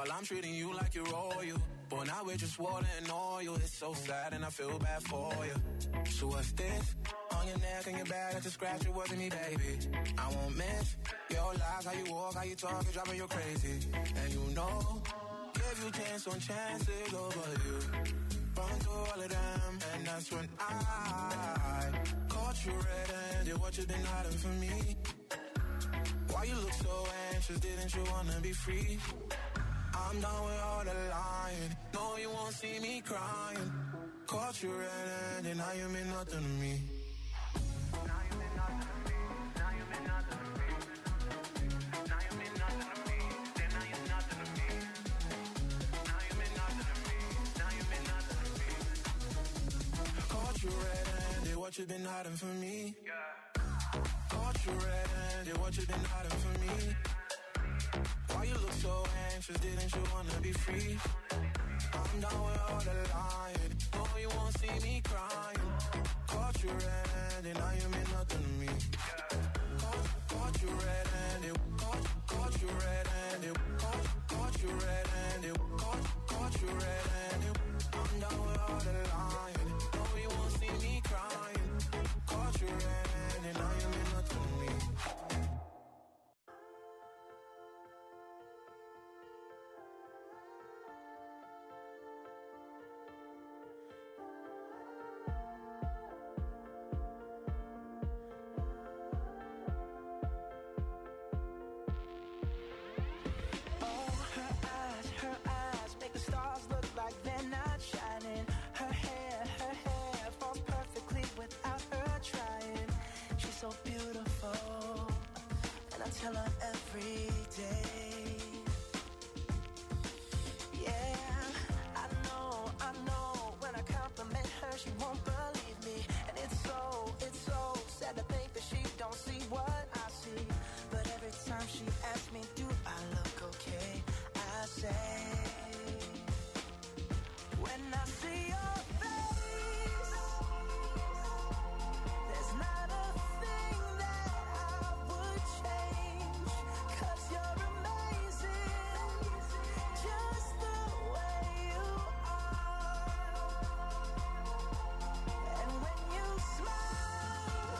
while I'm treating you like you're royal. Boy, now we're just water and oil. It's so sad and I feel bad for you. So what's this? On your neck and your back, that's a scratch, it wasn't me, baby. I won't miss your lies, how you walk, how you talk, it's driving you crazy. And you know, give you chance on chances over you. Run through all of them, and that's when I caught you red-handed. What you been hiding from me? Why you look so anxious? Didn't you wanna be free? I'm done with all the lying. No, you won't see me crying. Caught you red-handed, now you mean nothing to me. Now you mean nothing to me. Now you mean nothing to me. Now you mean nothing to me. Then now you're nothing to me. Now you mean nothing to me. Now you mean nothing to me. Caught you red-handed, what you been hiding from me? Yeah. Caught you red-handed, what you been hiding from me? Why you look so anxious, didn't you wanna be free? I'm done with all the lying. No, you won't see me crying. Caught you red-handed, now you mean nothing to me. Caught you red-handed, caught you red-handed, caught you red-handed, caught you red-handed. I'm done with all the lying. No, you won't see me crying. Caught you red-handed, now you mean nothing to me. Like they're not shining. Her hair falls perfectly without her trying. She's so beautiful, and I tell her every day. Yeah, I know. When I compliment her, she won't believe me, and it's so sad to think that she don't see what I see. But every time she asks me, do I look okay? I say, when I see your face, there's not a thing that I would change, 'cause you're amazing, just the way you are. And when you smile,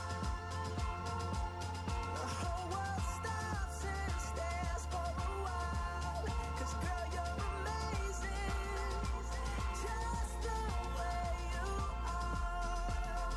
the whole world stops and stares for a while, 'cause girl, you're amazing, just the way you are.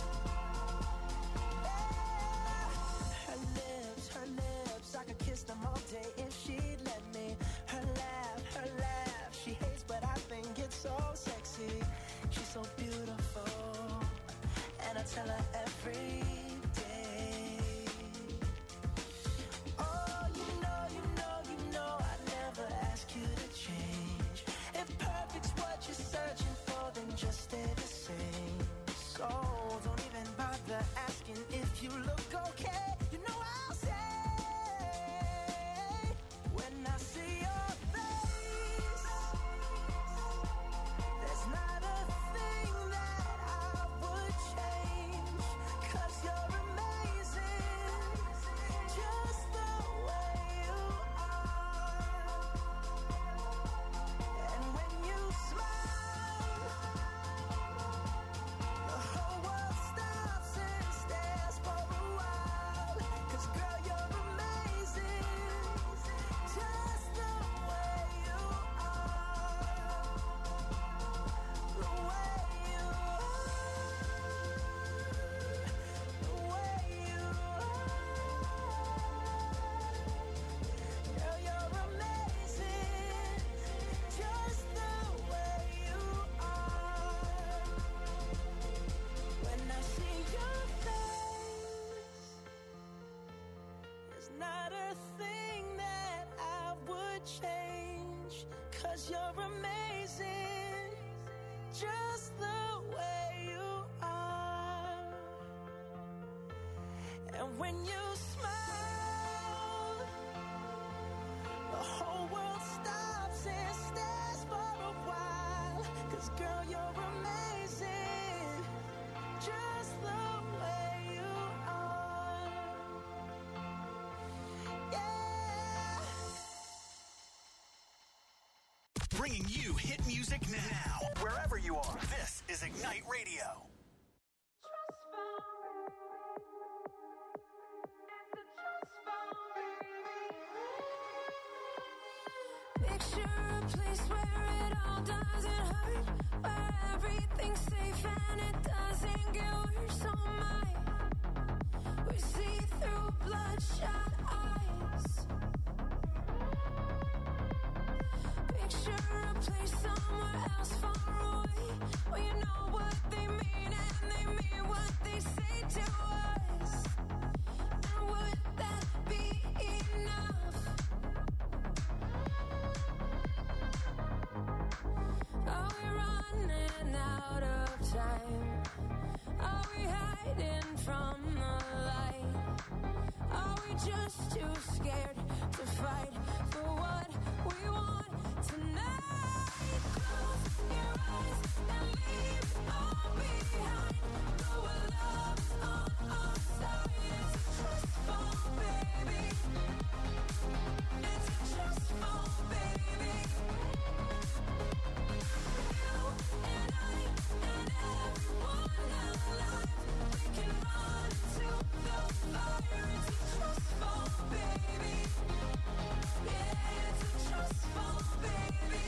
Yeah. Her lips, I could kiss them all day if she'd let me. Her laugh, she hates but I think it's so sexy. She's so beautiful, and I tell her every day. Oh, you know, I never ask you to change. If perfect's what you're searching for, then just stay the same. So don't even bother asking if you look okay. You know I'll say, when I see your face, there's not a thing that I would change, 'cause you're amazing, just the way you are. And when you smile, the whole world stops and stares for a while, 'cause girl, you're amazing, just the way you are. The way you are, the way you are. Girl, you're amazing, just the way you are. When I see your face, there's not a thing that I would change, 'cause you're amazing, just the way you are. And when you smile, the whole world stops and stares for a while, 'cause girl, you're amazing, just the way you are. Yeah. bringing you hit music now. Wherever you are, this is Ignite Radio. Picture a place where it all doesn't hurt, where everything's safe and it doesn't get worse. Oh my, we see through bloodshot eyes. Picture a place somewhere else far away, where you know what they mean and they mean what they say to us. And would that be enough? Are we running out of time? Are we hiding from the light? Are we just too scared to fight for what we want tonight? Close your eyes and leave it all behind. Go where love's on our side. It's a trust fall, baby. It's a trust fall, baby. You and I and everyone alive, we can run to the fire. It's a trust fall, baby. Yeah, it's a trust fall, baby.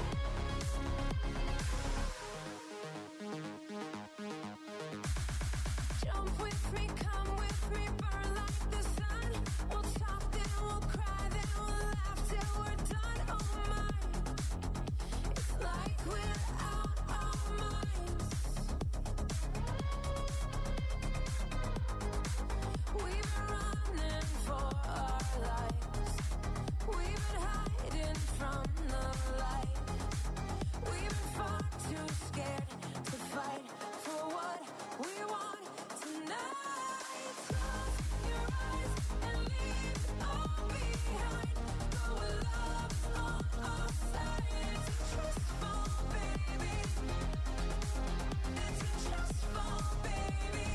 Jump with me, come with me, burn like the sun. We'll talk, then we'll cry, then we'll laugh till we're done. Oh my, it's like we're out our minds. We've been running for our lives. We've been hiding from the light. We've been far too scared to fight for what we want tonight. Close your eyes and leave it all behind. Go where love's on our side. It's a trust fall, baby. It's a trust fall, baby.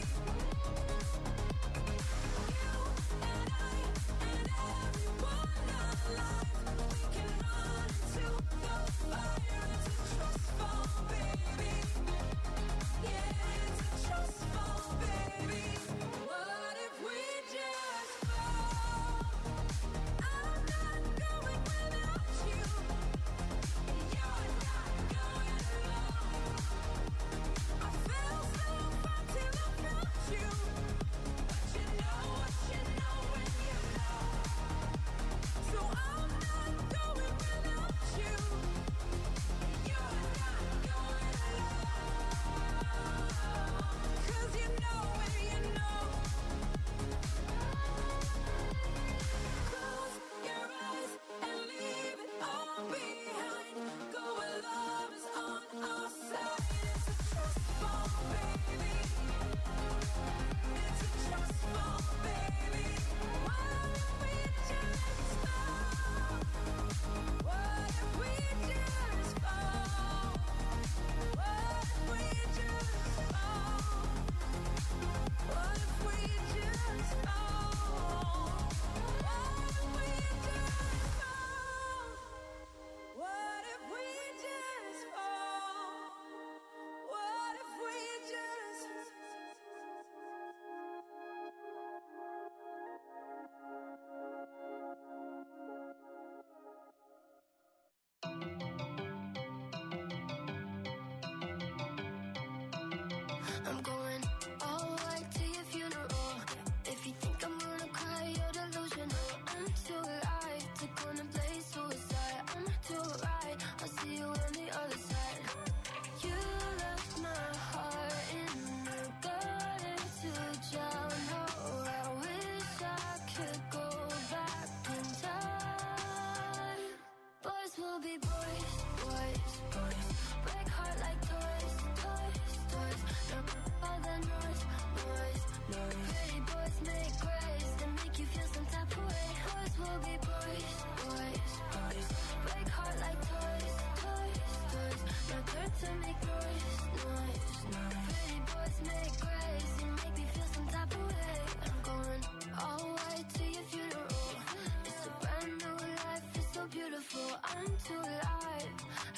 You and I and everyone alive, we can run to the fire. It's a trust fall, baby. Yeah, it's a trust fall, baby. What if we just fall? I'm not going without you. You're not going alone. I felt so far till I felt you. But you know what you know when you know. So I'm not going without you. You're not going alone. 'Cause you know when you know. Close your eyes and leave it all behind. Go where love is on our side. It's a trust fall, baby. It's a trust fall, baby. What if we just fall? What if we just fall? What if we just fall? What if we just fall? What if we just fall? What if we just fall? What if we just I'm going all white to your funeral. If you think I'm gonna cry, you're delusional. I'm too alive to contemplate suicide. I'm too right, I'll see you on the other side. You left my heart in the gutter to drown. Oh, I wish I could go back in time. Boys will be boys, boys, boys. Break heart like toys, toys, toys. Now all the noise, noise, noise. Pretty boys make grace and make you feel some type of way. Boys will be boys, boys, boys. Break heart like toys, toys, toys. Now turn to make noise, noise, noise. Pretty boys make grace and make me feel some type of way. I'm going all white to your funeral. It's a brand new life, it's so beautiful. I'm too alive,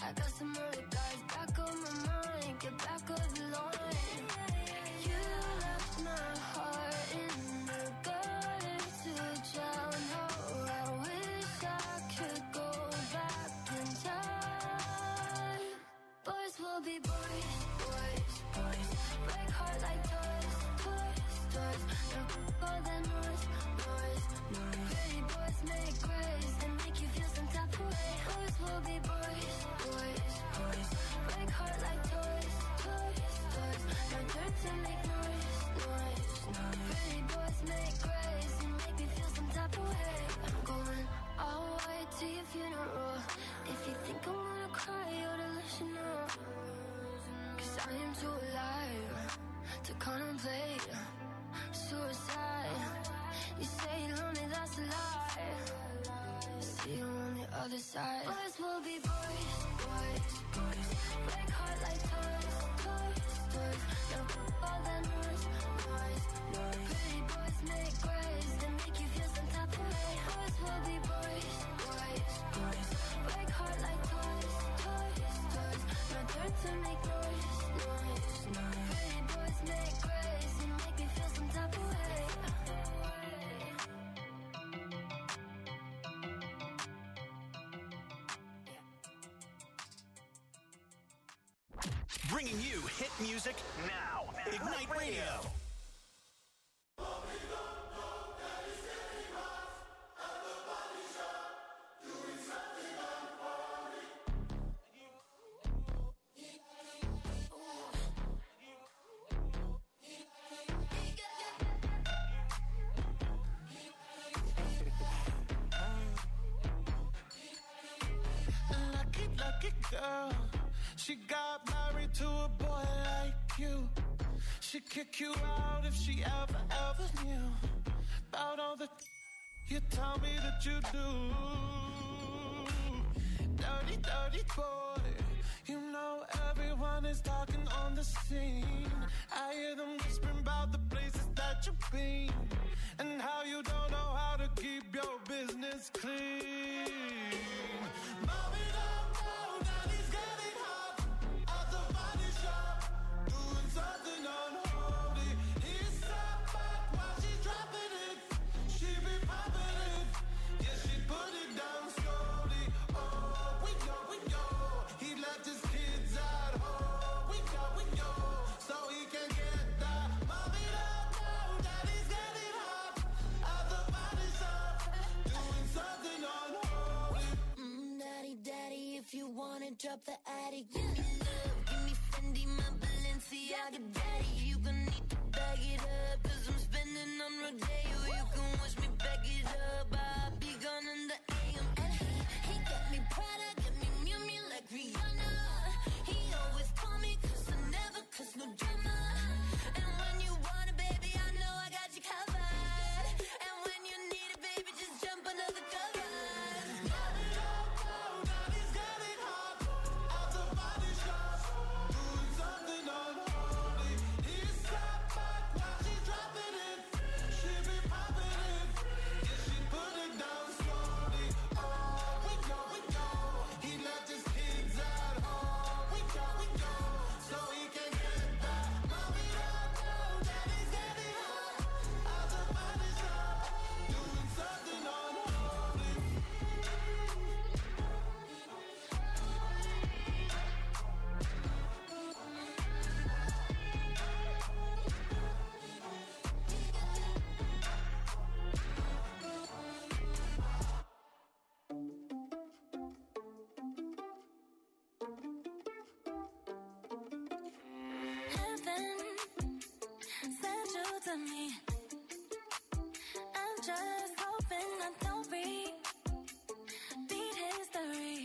I got some other guys back on my mind. Get back on the line. You left my heart in the gutter to drown. Oh, I wish I could go back in time. Boys will be boys, boys, boys. Break heart like toys, toys, toys. No more than noise, noise, noise. Pretty boys make grace and make you feel some type of way. Boys will be boys, boys, boys. Break heart like toys, toys, toys. No dirt to make noise, noise, noise. Pretty boys make grace and make me feel some type of way. I'm going all white to your funeral. If you think I'm gonna cry, you ought to listen up. 'Cause I am too alive to contemplate suicide. You say you're lonely, that's a lie. See you on the other side. Boys will be boys, boys, boys. Break heart like toys, toys, toys. No all that noise, noise, noise. Pretty boys make grace and make you feel some type of way. Boys will be boys, boys, boys. Break heart like toys, toys, toys. No dirt to make noise, noise, noise. Pretty boys make grace and make me feel some type of way. Bringing you hit music now. Ignite Radio. Lucky, lucky girl. She got married to a boy like you. She'd kick you out if she ever, ever knew about all the you tell me that you do. Dirty, dirty boy. You know everyone is talking on the scene. I hear them whispering about the places that you've been and how you don't know how to keep your business clean. Mommy, don't know that he's getting hot at the body shop, doing something unholy. He's sat back while she's dropping it. She be popping it, yeah, she put it down slowly. Oh, we know, he left his kids at home. We know, so he can get that. Mommy don't know that he's getting hot at the body shop, doing something unholy. Daddy, daddy, if you wanna drop the attic, give me love, give me Fendi, my Balenciaga daddy. You gon' need to bag it up, 'cause I'm spending on Rodeo. You can wish me back it up, I'll be gone in the AM. And he got me Prada, got me Miu Miu like Rihanna. He always call me 'cause I never cause no drama. And when you want it, baby, I know I got you covered. And when you need it, baby, just jump under the covers. Mommy don't know that he's getting hot at the body shop, doing something unholy. He's sat back while she's dropping it. She be popping it, yeah, she put it down slowly. Oh, we know, he left his kids at home. We know, so he can get that. Mommy don't know that he's getting hot at the body shop, doing something unholy. Heaven sent you to me. I'm just hoping I don't repeat history.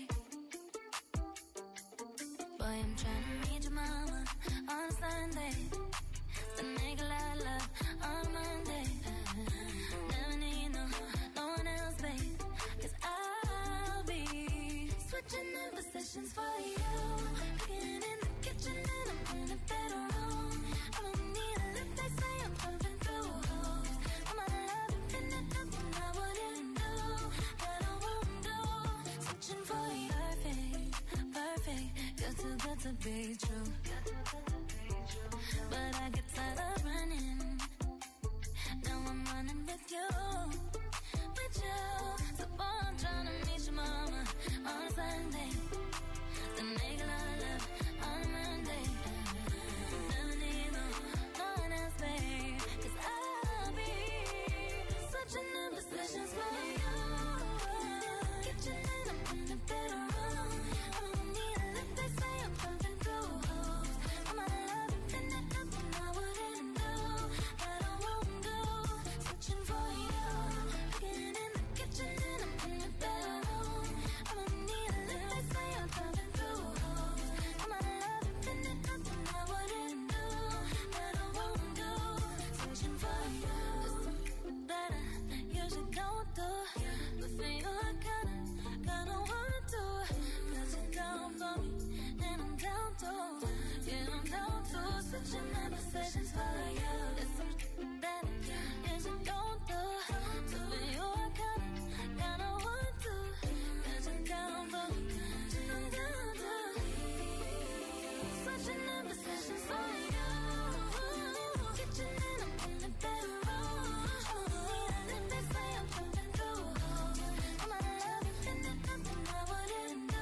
Boy, I'm trying to meet your mama on Sunday to make a lot of love on Monday. Never need no one else, babe, 'cause I'll be switching in positions for you. Cooking in the kitchen and I'm in the bedroom. I don't need a lip, they say I'm pumping through holes. I'm out of love and finna nothing I wouldn't do, that I won't do. Switching for you, perfect, perfect. to be true. But I get tired of running. Now I'm running with you. With you. So boy, I'm trying to meet your mama on a Sunday. Then make love on Monday. Never need no one else, babe. 'Cause I'll be switching in positions for you. Kitchen and I'm in the bedroom. I don't need a lift, they say I'm pumping through holes. I'm out of love and finna nothing I wouldn't do. That I won't do. Switching for you. Getting in the kitchen and I'm in the bedroom. I don't need a lift, they say I'm pumping through holes. I'm out of love and finna nothing I wouldn't do. That I won't do. Switching for you. That I usually don't do. But for you I kinda want to. 'Cause you're down for me and I'm down to. Yeah, I'm down to. Switching conversations for you. It's something that I usually don't do. So for you I kinda want to. 'Cause you're down for me and I'm down to. Switching conversations for you. Kitchen and I'm in the bedroom. Yeah, and they say I'm pumping through holes. I'm out of love and finna nothing I wouldn't do.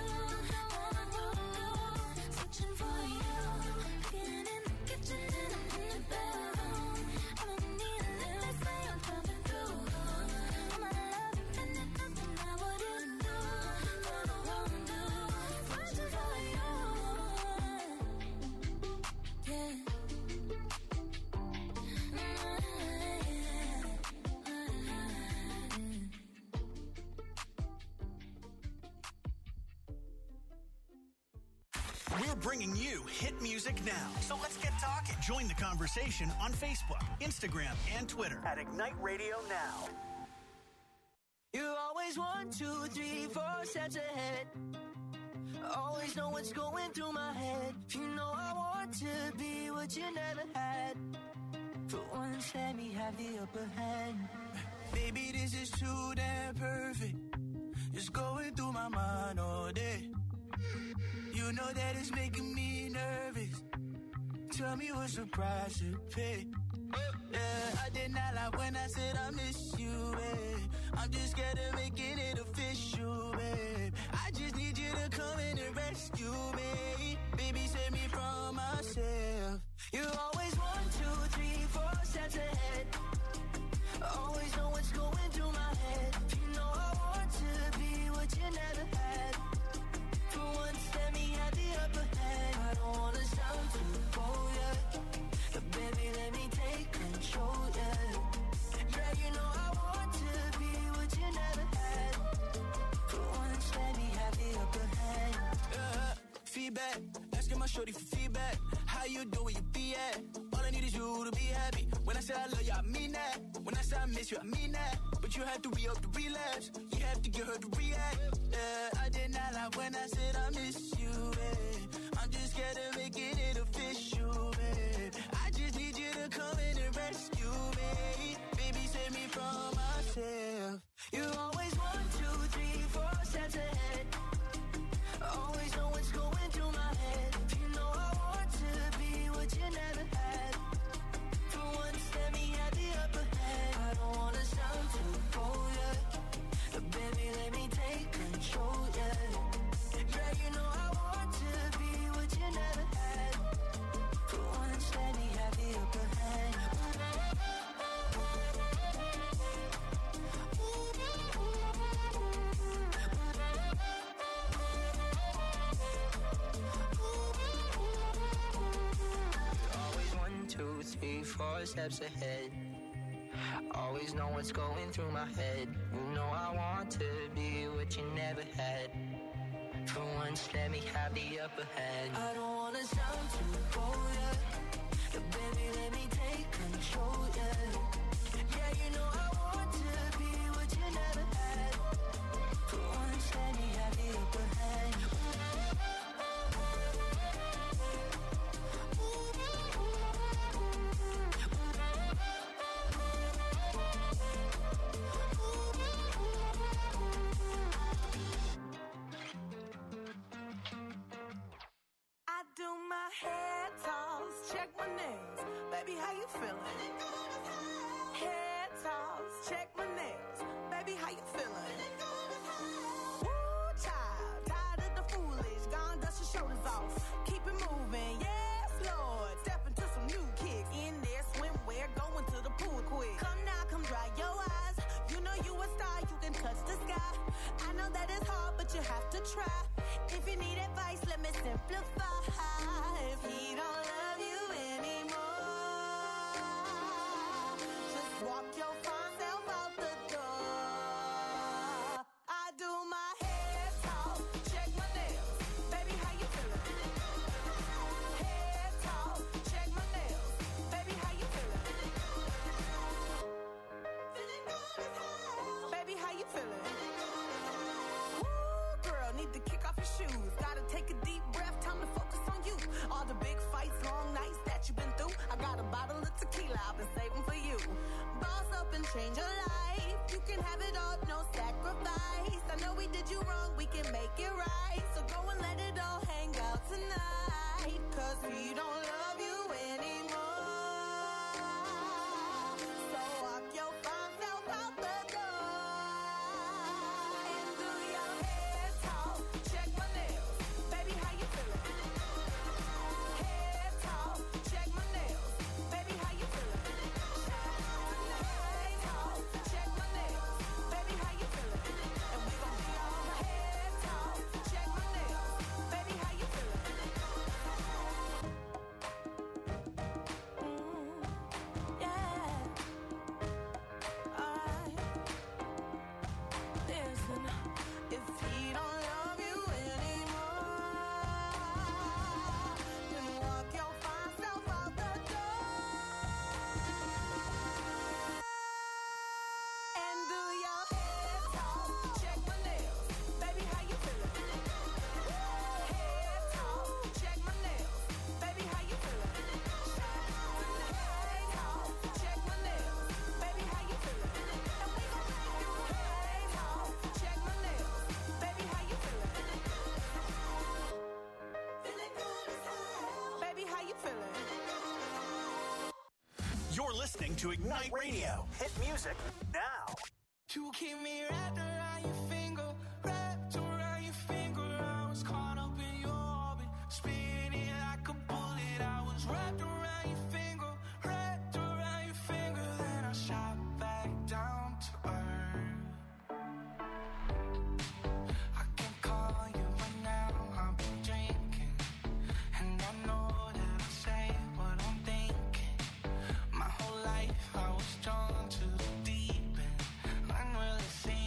Switching for you. Getting in the kitchen and I'm in the bedroom. I don't need a lift, they say I'm pumping through holes. I'm out of love and finna nothing I wouldn't do. That I won't do. Switching for you. Yeah. We're bringing you hit music now. So let's get talking. Join the conversation on Facebook, Instagram, and Twitter at Ignite Radio Now. You're always 1, 2, 3, 4 steps ahead. Always know what's going through my head. You know I want to be what you never had. For once, let me have the upper hand. Baby, this is too damn perfect. It's going through my mind all day. You know that it's making me nervous. Tell me what's the price to pay. Yeah, I did not lie when I said I miss you, babe. I'm just scared of making it official, babe. I just need you to come in and rescue me. Baby, save me from myself. You're always 1, 2, 3, 4 steps ahead. Always know what's going through my head. You know I want to be what you never had. For once, let me have the upper hand. I don't wanna sound too bold, yeah. But baby, let me take control, yeah. Yeah, you know I want to be what you never had. For once, let me have the upper hand. Feedback, asking my shorty for feedback. How you doing, you be at? All I need is you to be happy. When I say I love you, I mean that. When I say I miss you, I mean that. But you have to re-up the relapse. You have to get her to react. Yeah, I did not lie when I said I miss you, babe. I'm just scared of making it official, babe. I just need you to come in and rescue me. Baby, save me from myself. You're always 1, 2, 3, 4 steps ahead. Always know what's going through my head. You know I want to be what you never had. For once, let me have the upper hand. I don't wanna sound too bold, yeah. But baby, let me take control, yeah. Yeah, you know I want to be what you never had. For once, let me have the upper hand. Always 1, 2, 3, 4 steps ahead. Always know what's going through my head. You know I want to be what you never had. For once, let me have the upper hand. I don't wanna sound too bold, yeah. But baby, let me take control, yeah. Yeah, you know I want to be what you never had. For once, let me have the upper hand. you feeling? Head toss, check my nails. Baby, how you feeling? Woo, child, tired of the foolish. Gone, dust your shoulders off. Keep it moving, yes, Lord. Step into some new kicks. In there, swimwear, going to the pool quick. Come now, come dry your eyes. You know you a star, you can touch the sky. I know that it's hard, but you have to try. If you need advice, let me simplify. If he don't love you anymore, just walk your fine self out the door. I do my head talk, check my nails. Baby, how you feeling? Head talk, check my nails. Baby, how you feeling? Feeling good as hell. Baby, how you feeling? Girl, need to kick off your shoes. Gotta take a deep breath, time to focus on you. All the big fights, long nights that you've been through. I got a bottle of tequila I've been saving for you. Boss up and change your life. You can have it all, no sacrifice. I know we did you wrong, we can make it right. So go and let it all hang out tonight. Cause we don't love you anymore. So walk your fine self out the door. And do your head talk, check my nails. Baby, how you feeling? Head talk, check my nails. Baby, how you feeling? Head talk, check my nails. Baby, how you feeling? And we gon' be all head talk, check my nails. Baby, how you feeling? Yeah. Alright. Listen, if he don't love you anymore, then walk your fine self out the door. And do your head talk, check my nails. Baby, how you feeling? Head talk, check my nails. Baby, how you feeling? Head talk, check my nails. Baby, how you feeling? And we gon' make you head talk, check my nails. Baby, how you feeling? Feeling good as hell. Baby, how you feeling? You're listening to Ignite Radio. Hit music now. You keep me wrapped around your finger, wrapped around your finger. I was caught up in your orbit, spinning like a bullet. I was wrapped around your finger, wrapped around your finger. Then I shot back down to earth. I can call you right now, I've been drinking, and I know that I say what I'm thinking. My whole life I was drawn to the deep end, unreal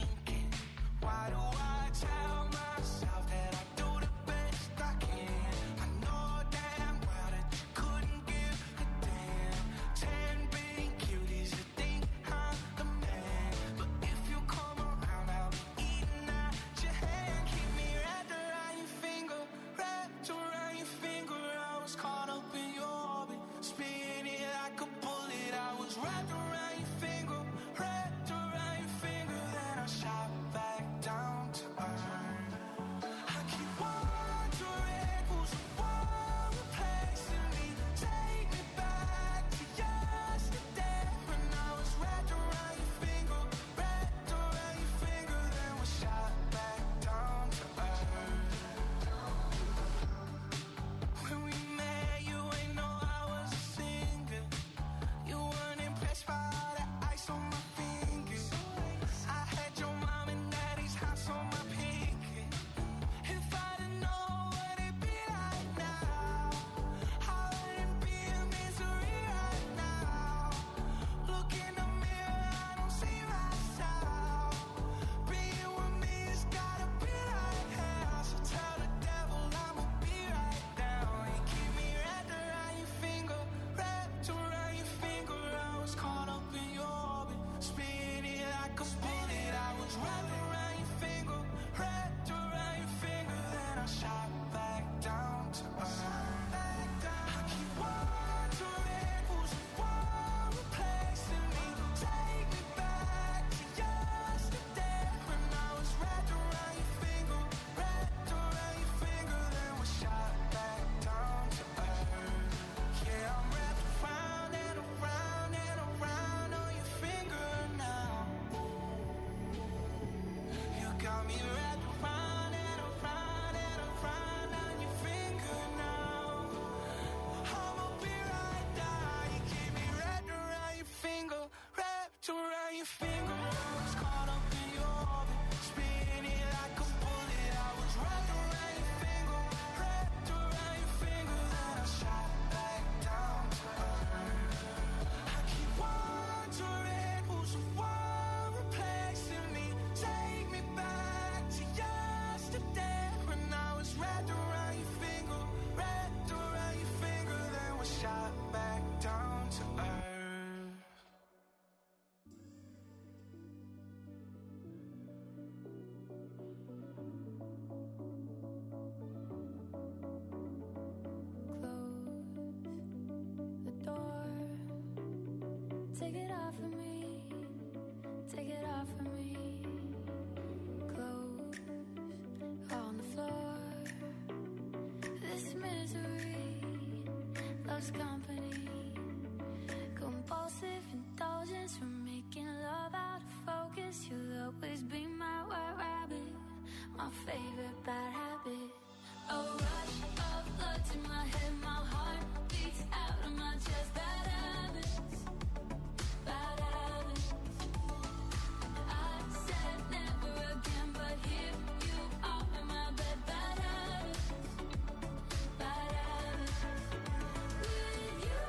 not for me. Clothes on the floor. This misery loves company. Compulsive indulgence from making love out of focus. You'll always be my white rabbit, my favorite bad habit. A rush of blood to my head, my heart beats out of my chest. Bad habits, bad habits. I said never again, but here you are in my bed. Bad habits, bad habits. With you,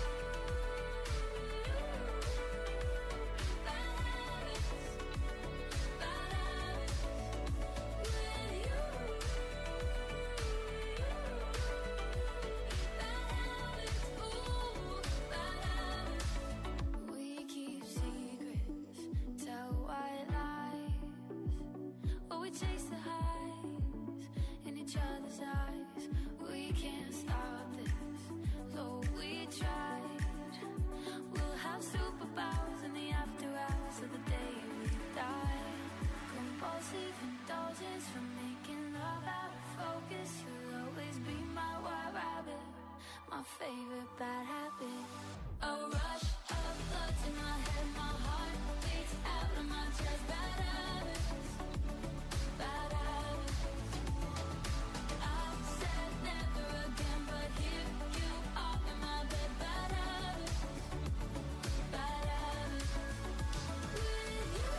bad habits, bad habits. With you, bad habits, ooh, bad habits. We keep secrets, tell white lies, while we chase the highs in each other's eyes. We can't stop this, though we tried. We'll have superpowers in the after hours of the day we die. Compulsive indulgence from making love out of focus. You'll always be my white rabbit, my favorite bad habit. A rush of blood to my head, my heart beats out of my chest. Bad habits, bad habits. I said never again, but here you are in my bed. Bad habits, bad habits. With you,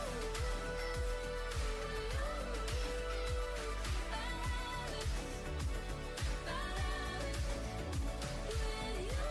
bad habits, bad habits. With you,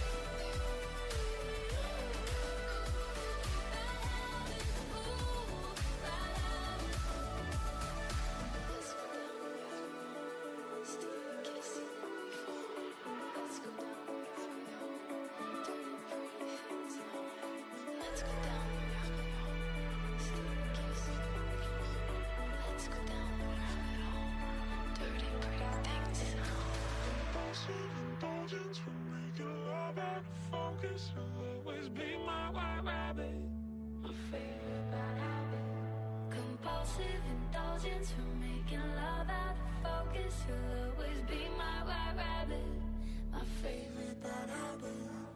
bad habits, ooh, bad habits. Let's go down, steal a kiss and we fall. Let's go down, dirty pretty things now. Let's go down, steal a kiss and we fall. Let's go down, dirty pretty things now. Compulsive indulgence from making love out of focus. You'll always be my white rabbit, my favorite bad habit. Compulsive indulgence from making love out of focus. You'll always be my white rabbit, my favorite bad habit.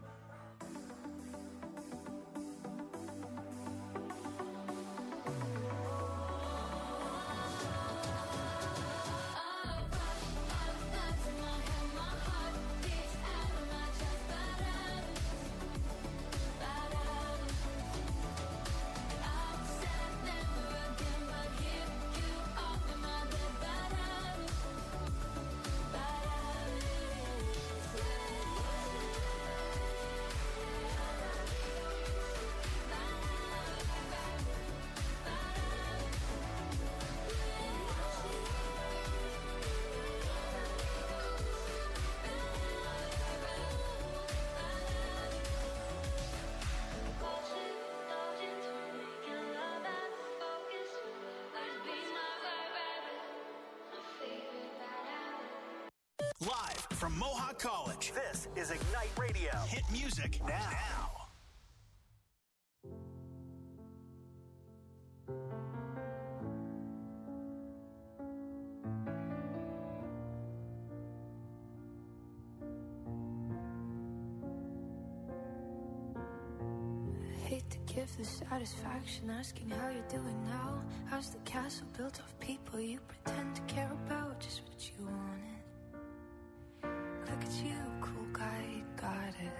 Live from Mohawk College, this is Ignite Radio. Hit music now. Hate to give the satisfaction asking how you're doing now. How's the castle built of people you pretend to care about? Just what you wanted. Look at you, cool guy, you got it.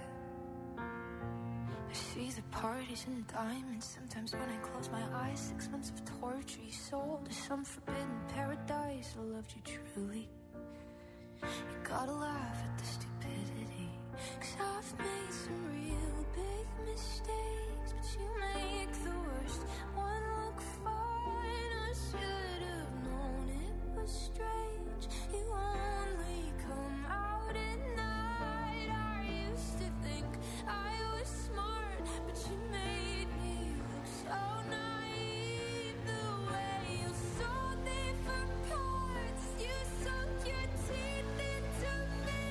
I see the parties and the diamonds. Sometimes when I close my eyes, 6 months of torture you sold to some forbidden paradise. I loved you truly. You gotta laugh at the stupidity, 'cause I've made some real big mistakes, but you make the worst one look fine. I should have known it was strange. You only come out at night. I used to think I was smart, but you made me look so naive. The way you sold me for parts, you sunk your teeth into me.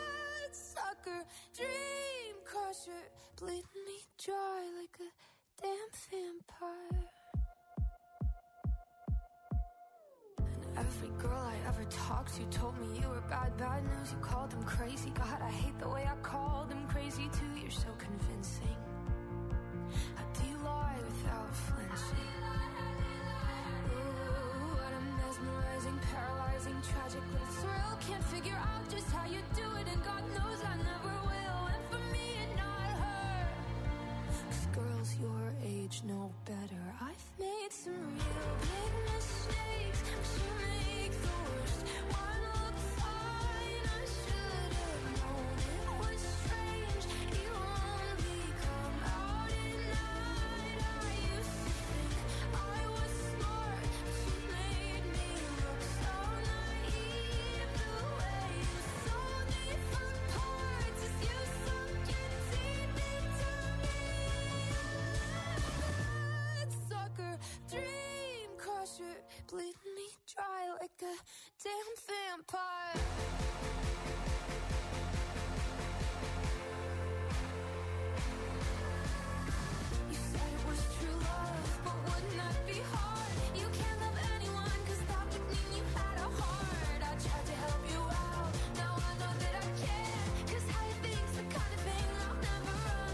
Bloodsucker, dream crusher, bleeding me dry like a damn Every girl I ever talked to told me you were bad, bad news. You called them crazy. God, I hate the way I called them crazy too. You're so convincing. How do you lie without flinching? Ooh, what a mesmerizing, paralyzing, tragically thrill. Can't figure out just how you do it, and God knows I never will. And for me and not her, 'cause girls your age know better. I've made some real big mistakes, but you make the worst one look fine. I should have known it was strange. You only come out at night. I used to think I was smart, but you made me look so naive. The way you sold me for parts as you sunk your teeth into me. That sucker, dream crusher, bleeding me dry like a damn vampire. You said it was true love, but wouldn't that be hard? You can't love anyone, 'cause that would mean you had a heart. I tried to help you out, now I know that I can't, 'cause how you think's the kind of thing I'll never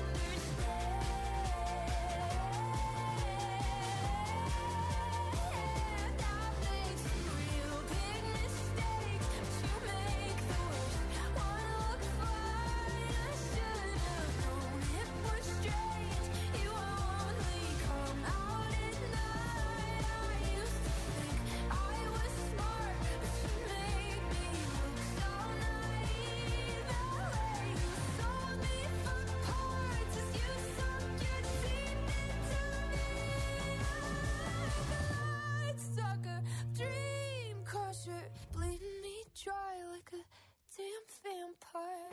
understand. I've made some real big mistakes, but you make the worst one look fine. I should have known it was strange. You only come out at night. I used to think I was smart, but you made me look so naive. The way you sold me for parts as you sunk your teeth into me. Light sucker, dream crusher, bleeding me dry like a damn vampire.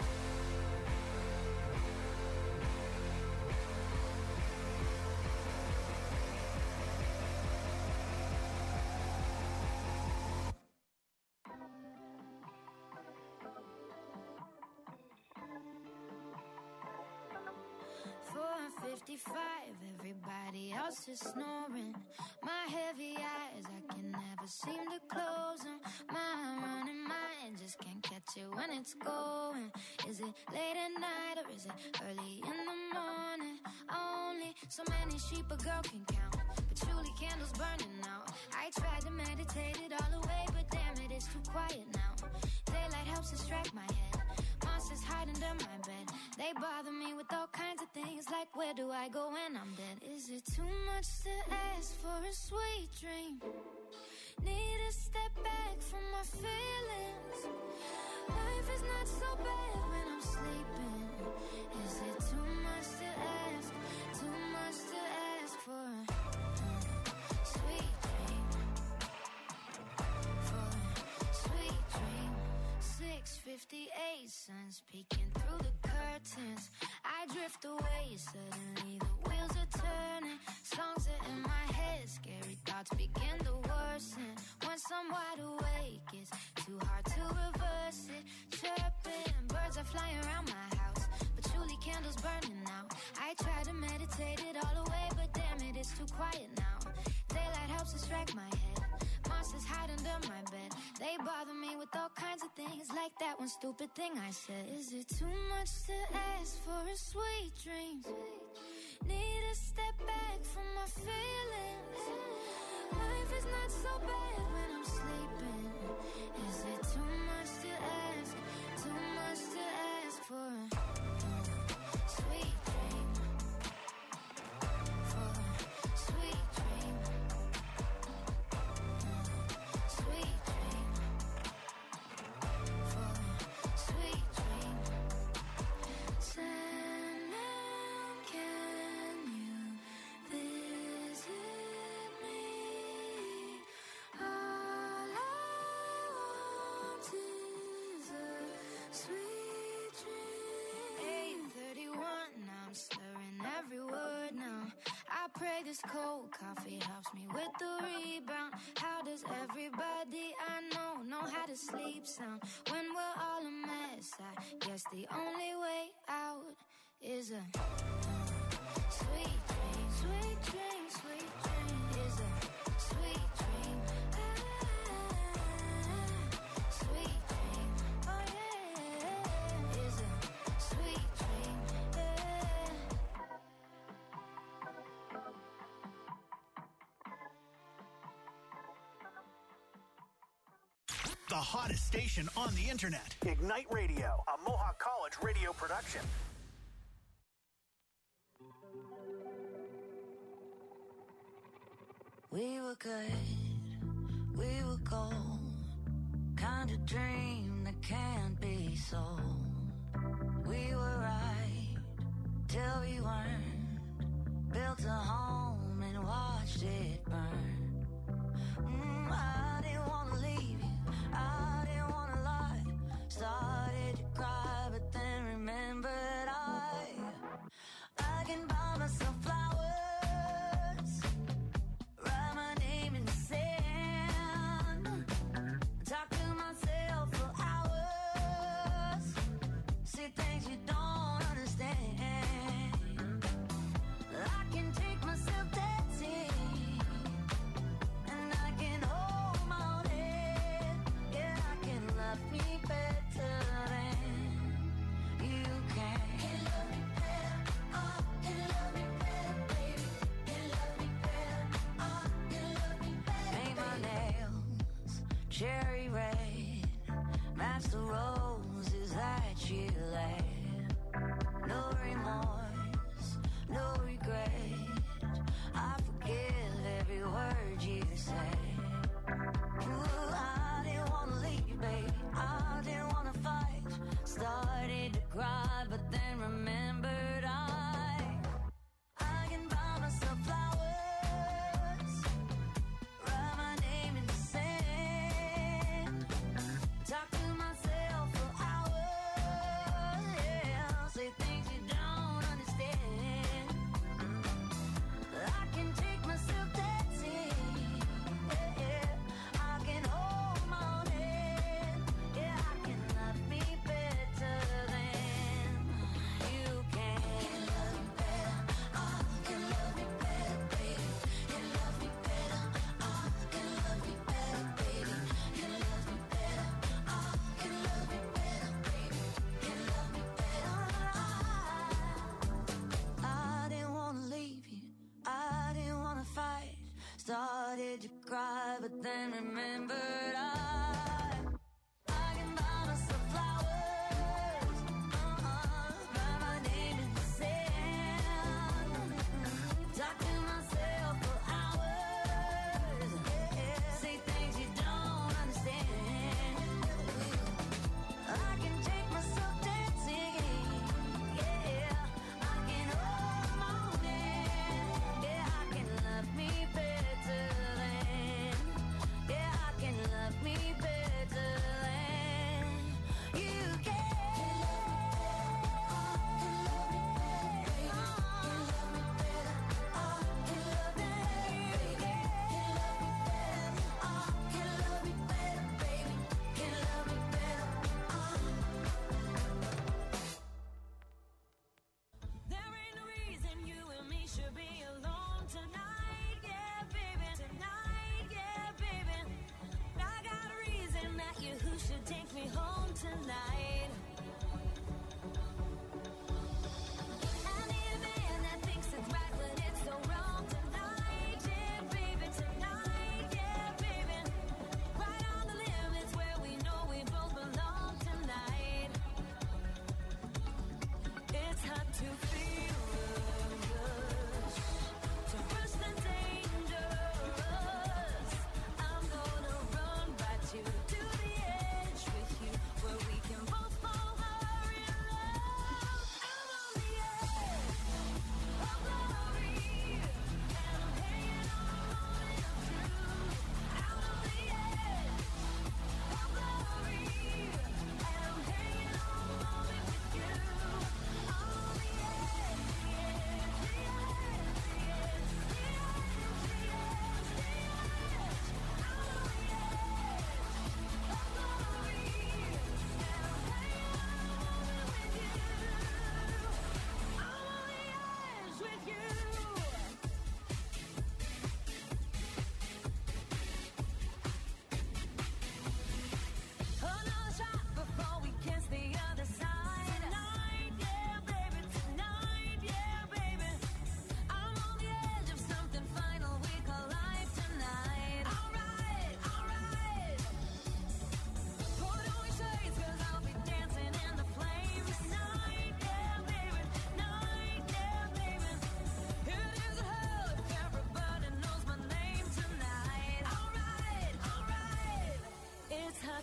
.55, everybody else is snoring. My heavy eyes, I can never seem to close them. My running mind just can't catch it when it's going. Is it late at night or is it early in the morning? Only so many sheep a girl can count, patchouli candles burning out. I tried to meditate it all away, but damn it, it's too quiet now. Daylight helps distract my head. Monsters hide under my bed. They bother me with all kinds of things, like where do I go when I'm dead? Is it too much to ask for a sweet dream? Need to step back from my feelings. Life is not so bad when I'm sleeping. Is it too much to ask? Too much to ask for a sweet dream? For a sweet dream. 6:58, sun's peeking through the curtains. I drift away, suddenly the wheels are turning. Songs are in my head, scary thoughts begin to worsen. Once I'm wide awake, it's too hard to reverse it. Chirping, birds are flying around my house, patchouli candles burning out. I try to meditate it all away, but damn it, it's too quiet now. Daylight helps distract my head. Monsters hide under my bed. They bother me with all kinds of things, like that one stupid thing I said. Is it too much to ask for a sweet dream? Need to step back from my feelings. Life is not so bad when I'm sleeping. Is it too much to ask? Too much to ask for a sweet dream? For a sweet dream. Sweet dream. For a sweet dream. Sandman, can you visit me? All I want is a sweet dream. 8:31, I'm slurring every word now. I pray this cold coffee helps me with the rebound. How does everybody I know how to sleep sound? When we're all a mess, I guess the only way out is a sweet dream. Sweet dream, sweet dream is a sweet dream. the hottest station on the internet. Ignite Radio, a Mohawk College radio production. We were good, we were gold, kind of dream that can't be sold. We were right till we weren't, built a home and watched it burn. I didn't want to leave you, I didn't want to lie, started to cry but then remembered I can buy myself flowers, write my name in the sand, talk to myself for hours, see things you don't understand. I can take myself dancing, and I can hold my own head. Yeah, I can love me better than you can. Can love me better, oh, can love me better, baby. Can love me better, oh, can love me better. Paint my nails cherry red, match the roses that you laid. No remorse, no regret, I forgive every word you say. Ooh, I didn't want to leave you, baby, I didn't want to fight, started to cry but then remembered I can buy myself flowers, write my name in the sand, talk to myself for hours, yeah, say things you don't understand. I can take myself dancing, yeah, I can hold my own head, yeah, I can love me better than you can. Can love me better, oh, can love me better, baby. Can love me better, oh, can love me better, baby. Can love me better, oh, can love me better, baby. Can love me better, I didn't want to leave you, I didn't want to fight, started to cry but then remembered I can buy myself flowers, write my name in the sand, talk to myself for hours, yeah, say things you don't understand. I can take myself dancing, yeah, I can hold my own hand, yeah, I can love me better than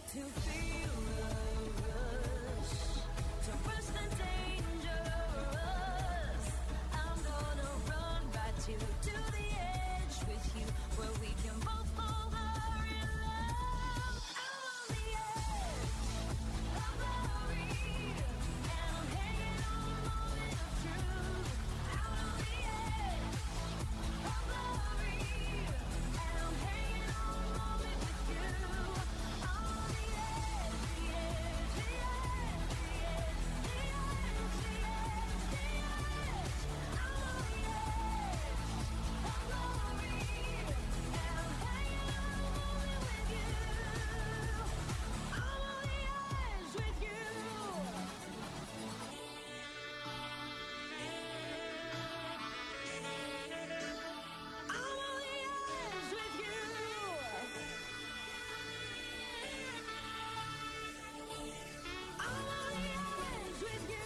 to feel the rush, to rush the dangerous. I'm gonna run right to the edge with you, where we can both fall in love. I'm on the edge of glory, and I'm hanging on the moment of truth. Out on the edge of glory, and I'm hanging on the moment with you. I'm on the edge, the edge, the edge, the edge, the edge, the edge, the edge. I'm on the edge of glory, and I'm hanging on the moment with you. I'm on the edge with you. I'm on the edge with you. I'm on the edge with you.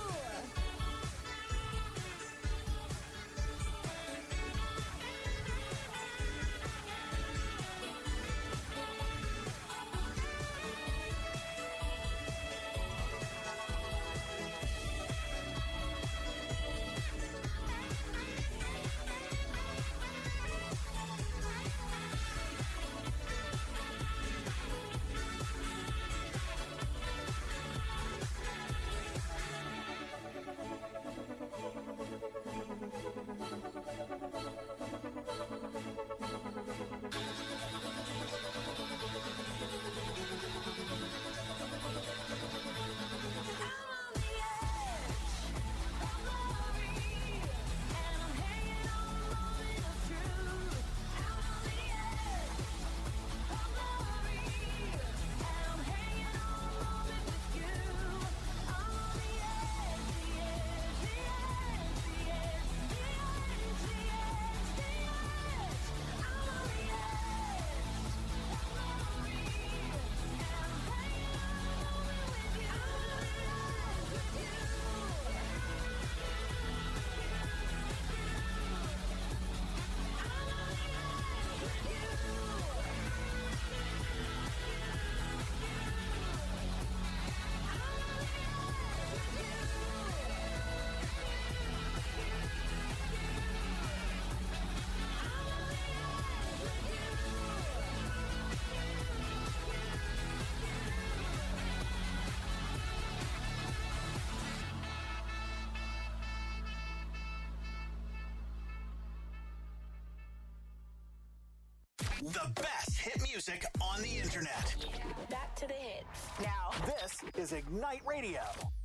The best hit music on the internet. Back to the hits. Now, this is Ignite Radio.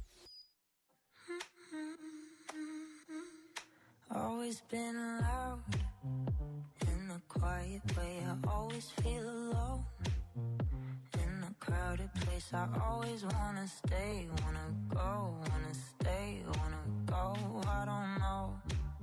Always been loud in a quiet way. I always feel alone in a crowded place. I always wanna stay, wanna go, wanna stay, wanna go. I don't know.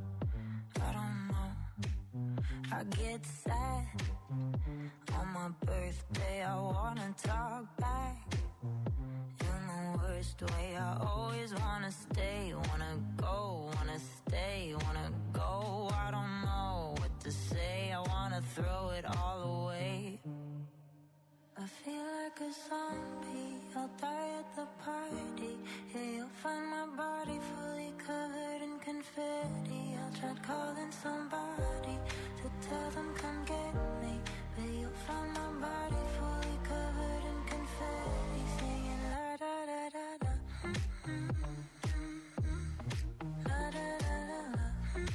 I get sad on my birthday. I wanna talk back in the worst way. I always wanna stay, wanna go, wanna stay, wanna go. I don't know what to say. I wanna throw it all away. I feel like a zombie. I'll die at the party. Yeah, you'll find my body fully covered in confetti. I'll try calling somebody to tell them come get me, but you'll find my body fully covered in confetti, singing la da da da da, la da da da da,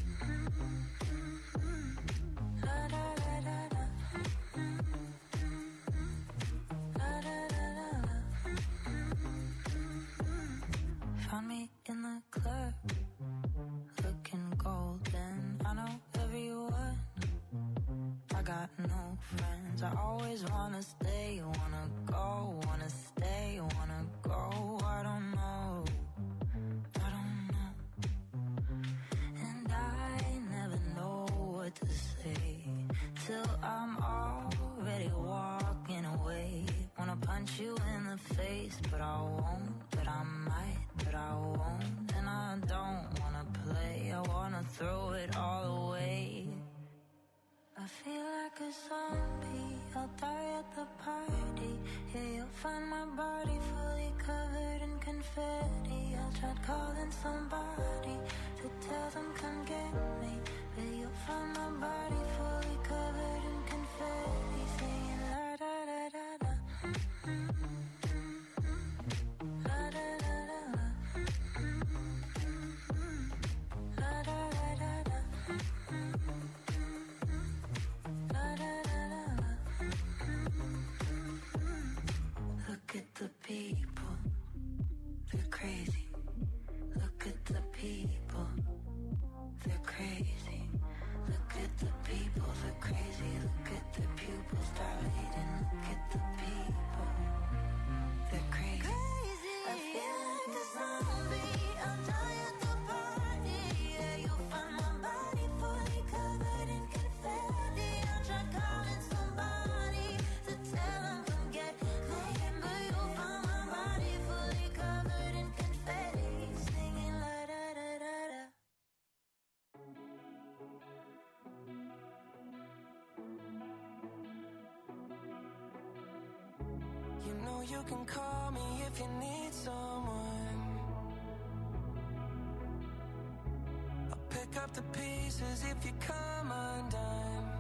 la da da da da, la da da da da. Found me in the club, looking golden. I know everyone. I got no friends. I always wanna stay, wanna go, wanna stay, wanna go. I don't know. And I never know what to say till I'm already walking away. Wanna punch you in the face, but I won't, but I might, but I won't. And I don't wanna play, I wanna throw it all away. I feel like a zombie. I'll die at the party. Yeah, you'll find my body fully covered in confetti. I tried calling somebody to tell them come get me, but you'll find my body fully covered in confetti, singing la da da da da. La da da da da. La da da da da. La da da da da. Look at the people, they're crazy. Look at the people, they're crazy. Look at the people, they're crazy. Look at the pupils dilating. Look at the people, they're crazy. I feel like a zombie. I'm dying at the party. Yeah, you'll find my body fully covered in confetti. I tried calling somebody to tell them come get me, but you'll find my body fully covered in confetti, singing la da da da da. You know you can call me if you need someone. I'll pick up the pieces if you come undone.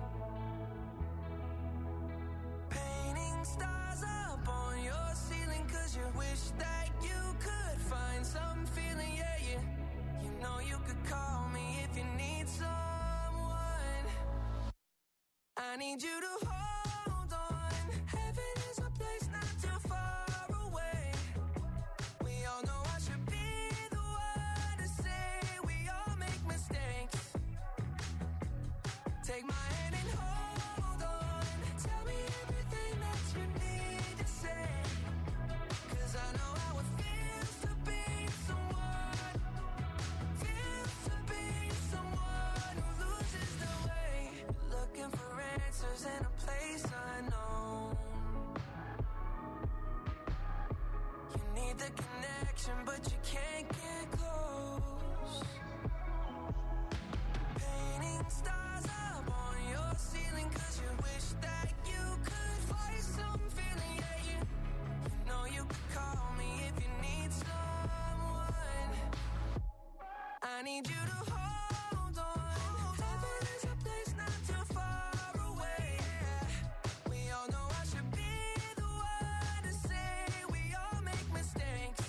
Painting stars up on your ceiling 'cause you wish that you could find some feeling, yeah, yeah. You know you could call me if you need someone. I need you to hold on. Heaven is a place not too far away. We all know I should be the one to say we all make mistakes. Take my hand and hold on. Tell me everything that you need to say. 'Cause I know how it feels to be someone. Feels to be someone who loses the way. Looking for answers in a place unknown. You need the connection, but you can't get close. Painting stars up on your ceiling 'cause you wish that you could find some feeling, yeah, you know you could call me if you need someone. I need you to hold on. Heaven is a place not too far away. We all know I should be the one to say we all make mistakes.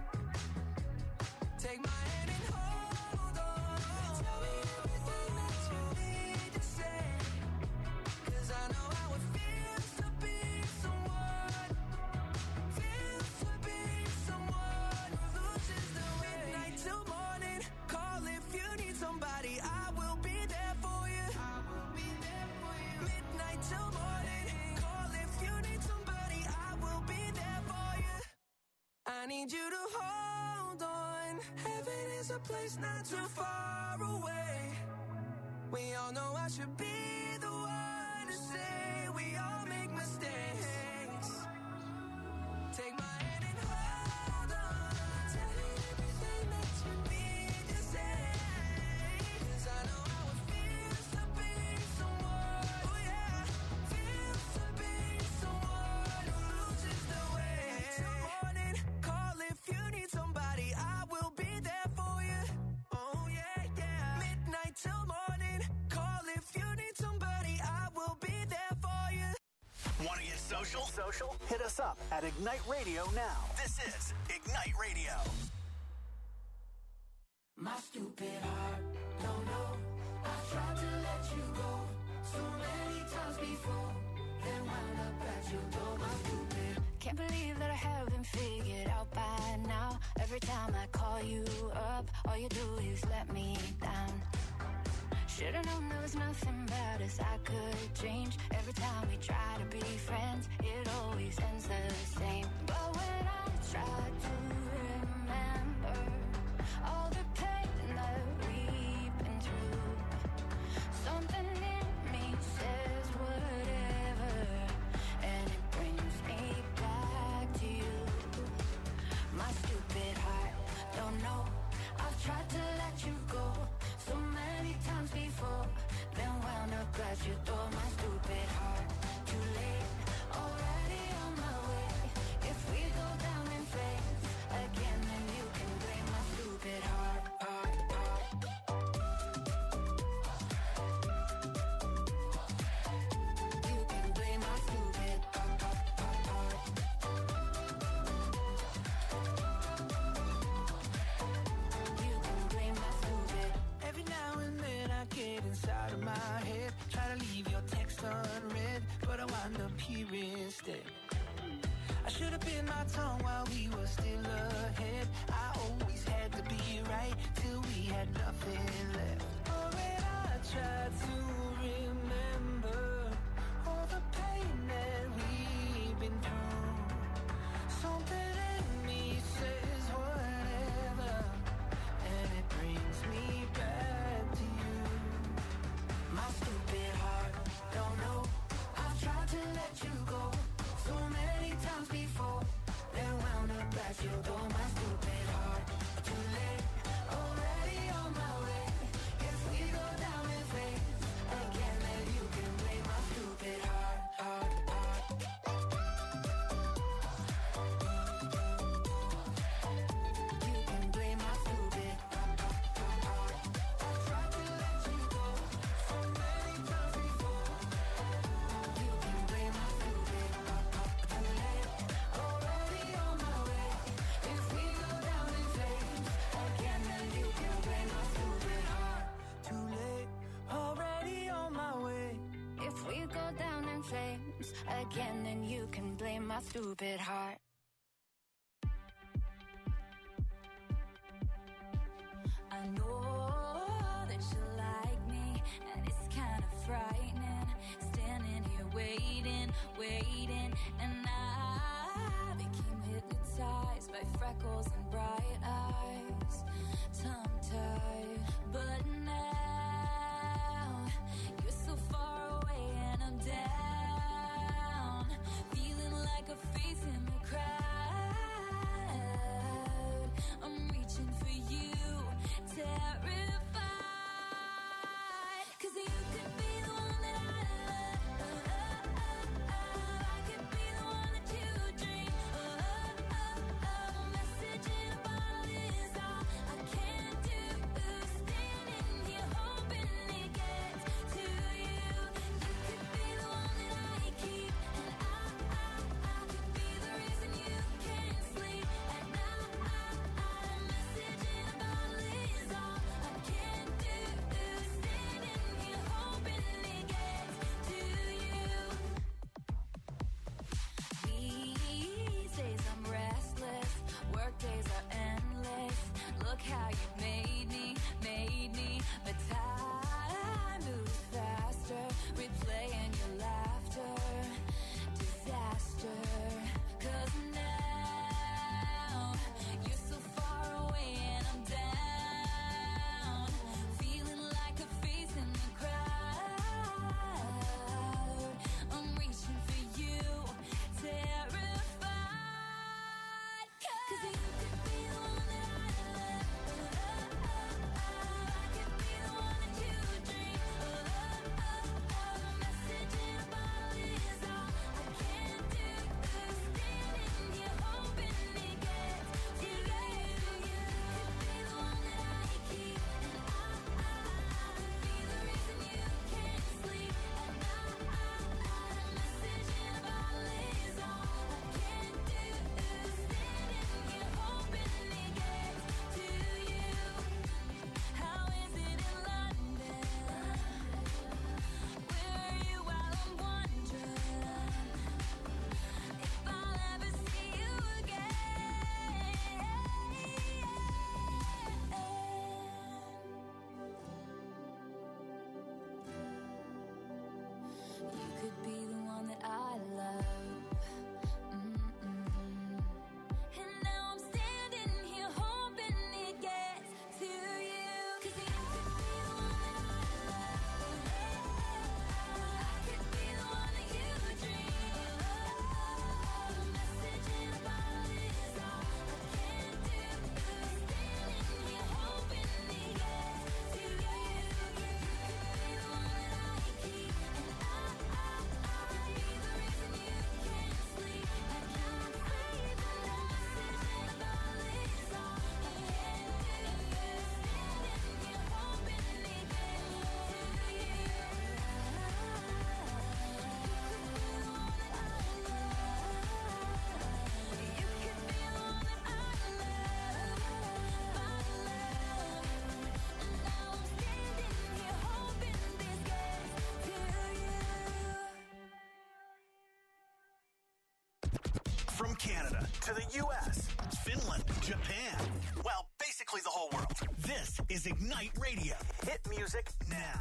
Take my hand and hold on. Tell me everything that you need to say. 'Cause I know how it feels to be someone. Feels to be someone who loses the way. Midnight till morning. Call if you need somebody. I will be there for you. I will be there for you. Midnight till morning. Call if you need somebody. I will be there for you. I need you to hold on. Heaven is a place not too far away. We all know I should be the one to say we all make mistakes. Take my hand and hold on. Tell me everything that you need to say. 'Cause I know how it feels to be someone. Oh yeah, feels to be someone who loses the way. Till morning, call if you need somebody. I will be there for you. Oh yeah, yeah. Midnight till morning, call if you need somebody. I will be there for you. Want to get social? Hit us up at Ignite Radio now. This is Ignite Radio. My stupid heart, don't know. I tried to let you go so many times before, then wound up at your door. My stupid. Can't believe that I haven't figured out by now. Every time I call you up, all you do is let me down. Should've known there was nothing about us I could change. Every time we try to be friends, it always ends the same. But when I try to remember all the pain that we've been through, something in me says whatever, and it brings me back to you. My stupid heart, don't know. I've tried to let you go so many times before, then wound up at your door. My stupid heart, too late, already on my I should have bit my tongue while we were still ahead. I always had to be right till we had nothing left. Oh, when I tried to remember all the pain that we've been through, something in me says whatever, and it brings me back to you. My stupid heart, don't know, I've tried to let you go so many times before, then wound up at your door. My stupid heart, too late, already on my way. If we go down in flames again, then you can blame my stupid heart, heart, heart. You can blame my stupid heart, heart. I tried to let you go so many times before. You can blame my stupid heart, too late, already on my way. If we go down in flames again, then you can blame my stupid heart. Too late, already on my way. If we go down in flames again, then you can blame my stupid heart. I know that you like me, and it's kind of frightening. Standing here waiting, waiting, and I became hypnotized by freckles and bright eyes, tongue-tied. But now you're so far away and I'm down, feeling like a face in the crowd. I'm reaching for you, terrified, 'cause you could be the one that I love. I could be the one From Canada to the U.S., Finland, Japan, well, basically the whole world. This is Ignite Radio. Hit music now.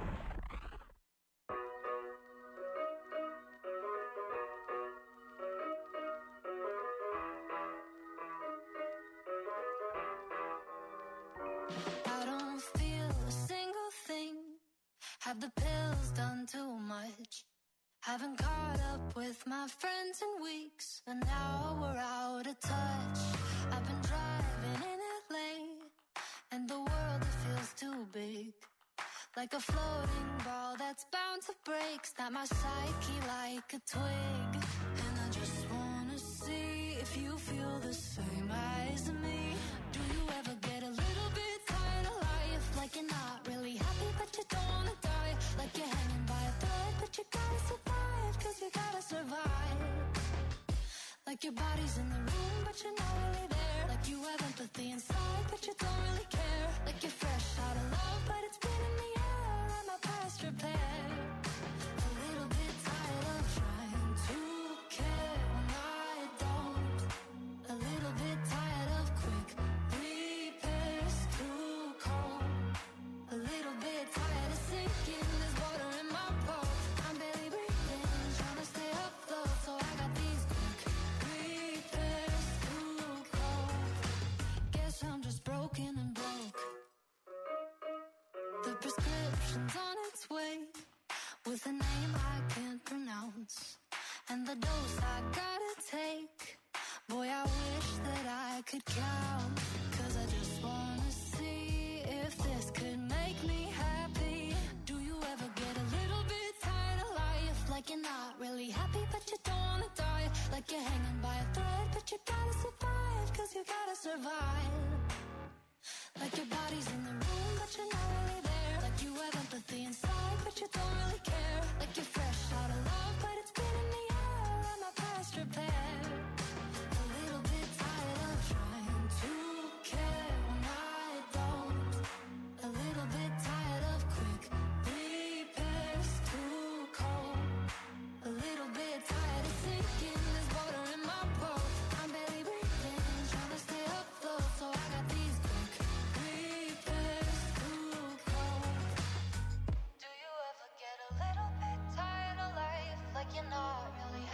I don't feel a single thing. Have the pills done too much? Haven't caught up with my friends in weeks, and now we're out of touch. I've been driving in LA, and the world, it feels too big. Like a floating ball that's bound to break. Snap my psyche like a twig. And I just wanna see if you feel the same as me. Do you ever get a little bit tired of life? Like you're not really happy, but you don't wanna die. Like you're hanging by a thread, but you gotta survive, 'cause you gotta survive. Like your body's in the room, but you're not really there. Like you have empathy inside, but you don't really care. Like you're fresh out of love, but it's been in the air. Let my past repair. A little bit tired of trying to care when I don't. A little bit tired of quick repairs, too cold. A little bit tired of sinking. There's water in my boat. I'm barely breathing, trying to stay afloat. So I got these quick repairs, too cold. Guess I'm just broken and broke. The prescription's on its way, with a name I can't pronounce, and the dose I gotta take. Boy, I wish that I could count, 'cause I just wanna see if this could make me happy. Do you ever get a little bit tired of life? Like you're not really happy, but you don't wanna die. Like you're hanging by a thread, but you gotta survive, 'cause you gotta survive. Like your body's in the room, but you're not really there. Like you have empathy inside, but you don't really care. Like you're fresh out of love, but it's been in the